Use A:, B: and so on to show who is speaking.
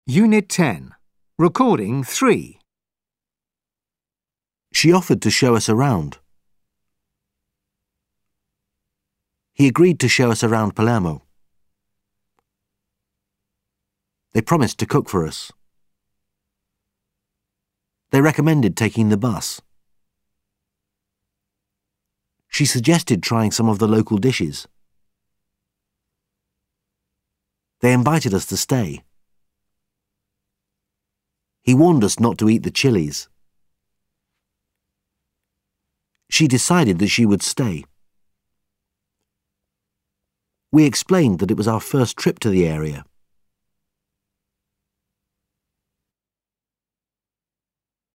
A: Unit 10. Recording 3.
B: She offered to show us around. He agreed to show us around Palermo. They promised to cook for us. They recommended taking the bus. She suggested trying some of the local dishes. They invited us to stay. He warned us not to eat the chilies. She decided that she would stay. We explained that it was our first trip to the area.